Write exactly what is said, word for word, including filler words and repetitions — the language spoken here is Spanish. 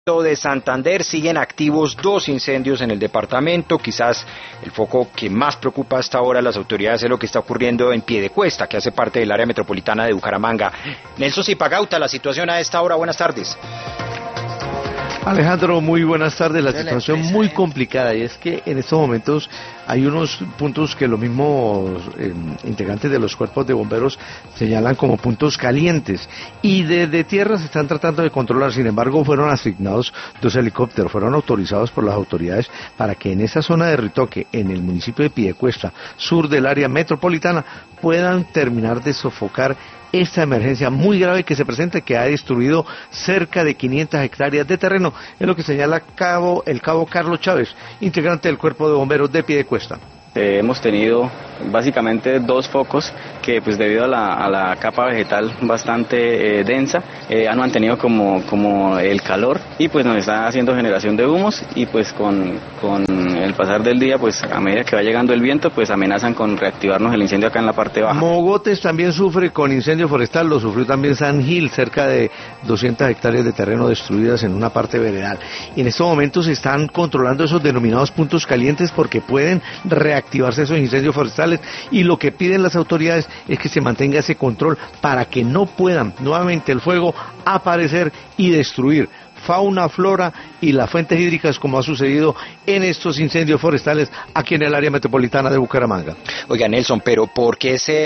De Santander siguen activos dos incendios en el departamento. Quizás el foco que más preocupa hasta ahora a las autoridades es lo que está ocurriendo en Piedecuesta, que hace parte del área metropolitana de Bucaramanga. Nelson Zipagauta, la situación a esta hora. Buenas tardes. Alejandro, muy buenas tardes. La situación muy complicada, y es que en estos momentos hay unos puntos que los mismos eh, integrantes de los cuerpos de bomberos señalan como puntos calientes, y desde tierra se están tratando de controlar. Sin embargo, fueron asignados dos helicópteros, fueron autorizados por las autoridades para que en esa zona de Ritoque, en el municipio de Piedecuesta, sur del área metropolitana, puedan terminar de sofocar esta emergencia muy grave que se presenta, que ha destruido cerca de quinientas hectáreas de terreno, es lo que señala cabo, el cabo Carlos Chávez, integrante del Cuerpo de Bomberos de Piedecuesta. Eh, hemos tenido básicamente dos focos que, pues debido a la, a la capa vegetal bastante eh, densa, eh, han mantenido como, como el calor, y pues nos está haciendo generación de humos, y pues con, con el pasar del día, pues a medida que va llegando el viento, pues amenazan con reactivarnos el incendio acá en la parte baja. Mogotes también sufre con incendio forestal, lo sufrió también San Gil, cerca de doscientas hectáreas de terreno destruidas en una parte veredal. Y en estos momentos se están controlando esos denominados puntos calientes, porque pueden reactivar activarse esos incendios forestales, y lo que piden las autoridades es que se mantenga ese control para que no puedan nuevamente el fuego aparecer y destruir fauna, flora y las fuentes hídricas, como ha sucedido en estos incendios forestales aquí en el área metropolitana de Bucaramanga. Oiga, Nelson, pero ¿por qué se